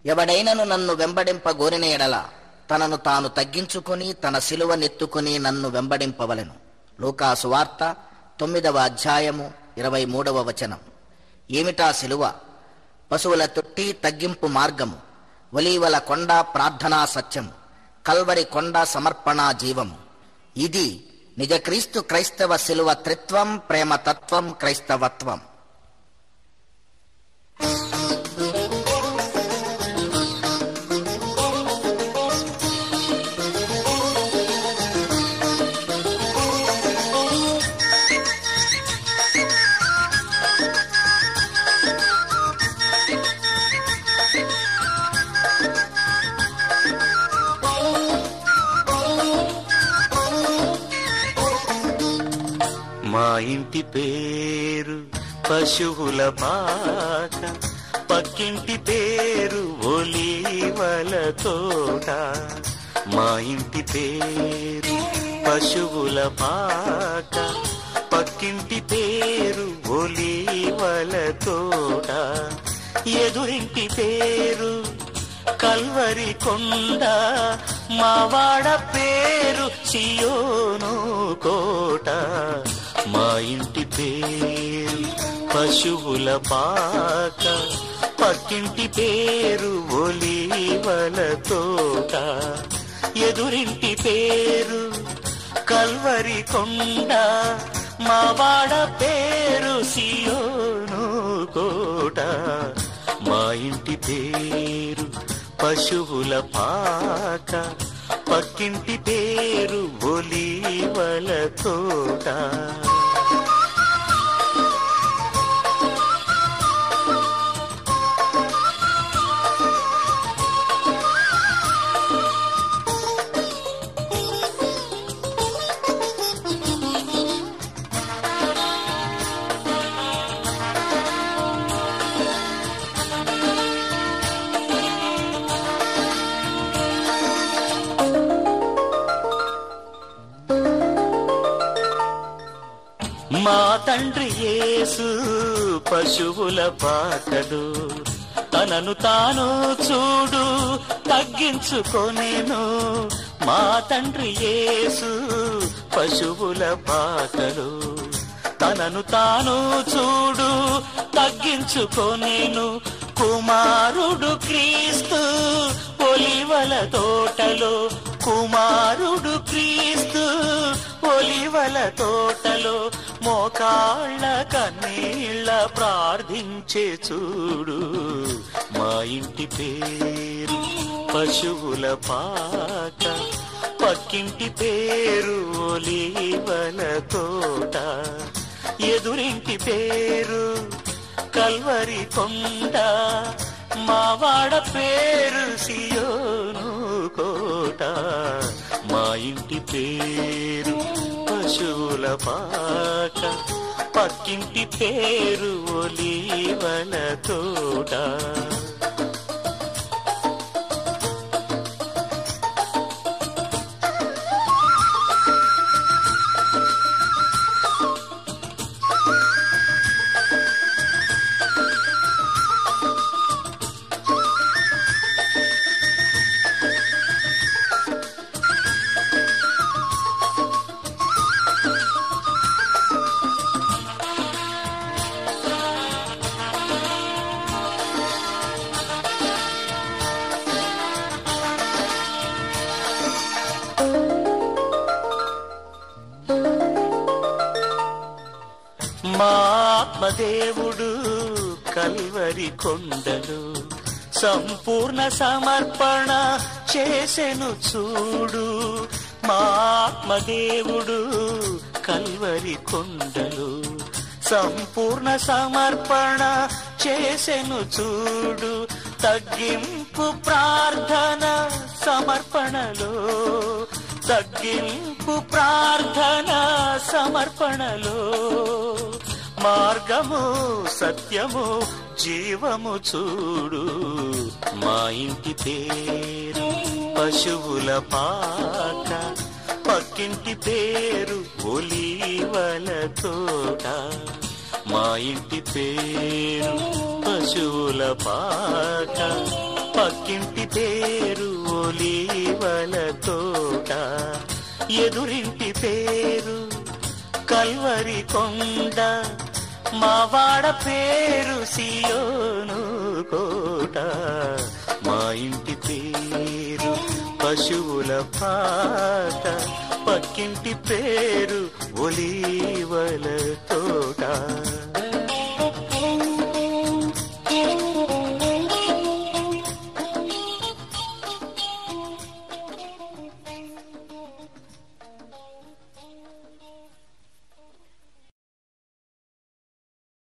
ఎవడైనను నన్ను వెంబడింపగోరిన ఎడల తనను తాను తగ్గించుకొని తన సిలువనెత్తుకుని నన్ను వెంబడింపవలెను. లూకా సువార్త 9వ అధ్యాయము 23వ వచనం. ఏమిటా సిలువ? పశువుల తొట్టి తగ్గింపు మార్గము, ఒలీవల కొండ ప్రార్థనా సత్యము, కల్వరి కొండ సమర్పణా జీవము. ఇది నిజ క్రీస్తు క్రైస్తవ సిలువ త్రిత్వం, ప్రేమతత్వం, క్రైస్తవత్వం. మా ఇంటి పేరు పశువుల పాక, పక్కింటి పేరు ఒలీవల తోట. మా ఇంటి పేరు పశువుల పాక, పక్కింటి పేరు ఒలీవల తోట. ఎదురింటి పేరు కల్వరి కొండ, మావాడ పేరు సియోను కోట. మా ఇంటి పేరు పశువుల పాక, పక్కింటి పేరు ఒలీవల తోట. ఎదురింటి పేరు కల్వరి కొండ, మావాడ పేరు సియోను కోట. మా ఇంటి పేరు పశువుల పాక, పక్కింటి పేరు ఒలీవల తోట. మా తండ్రి యేసు పశువుల పాకడు, తనను తాను చూడు తగ్గించుకొనెను. మా తండ్రి యేసు పశువుల పాకడు, తనను తాను చూడు తగ్గించుకొనెను. కుమారుడు క్రీస్తు ఒలీవల తోటలో, కుమారుడు క్రీస్తు ఒలీవల తోటలో. మోకాళ్ళ కన్నీళ్ళ ప్రార్థించే చూడు. మా ఇంటి పేరు పశువుల పాక, పక్కింటి పేరు ఒలీవల తోట. ఎదురింటి పేరు కల్వరి కొండ, మావాడ పేరు సియోను కోట. మా ఇంటి పేరు పశువుల పాక, పక్కింటి పేరు ఒలీవల తోట. మా ఆత్మదేవుడు కల్వరి కొండలు సంపూర్ణ సమర్పణ చేసెను చూడు. మా ఆత్మదేవుడు కల్వరి కొండలు సంపూర్ణ సమర్పణ చేసెను చూడు. తగ్గింపు ప్రార్థన సమర్పణలో, తగ్గింపు ప్రార్థన సమర్పణలో. మార్గము సత్యము జీవము చూడు. మా ఇంటి పేరు పశువుల పాక, పక్కింటి పేరు ఒలీవల తోట. మా ఇంటి పేరు పశువుల పాక, పక్కింటి పేరు ఒలీవల తోట, ఎదురింటి పేరు కల్వరి కొండ, మావాడ పేరు సియోను కోట. మా ఇంటి పేరు పశువుల పాక, పక్కింటి పేరు ఒలీవల తోట.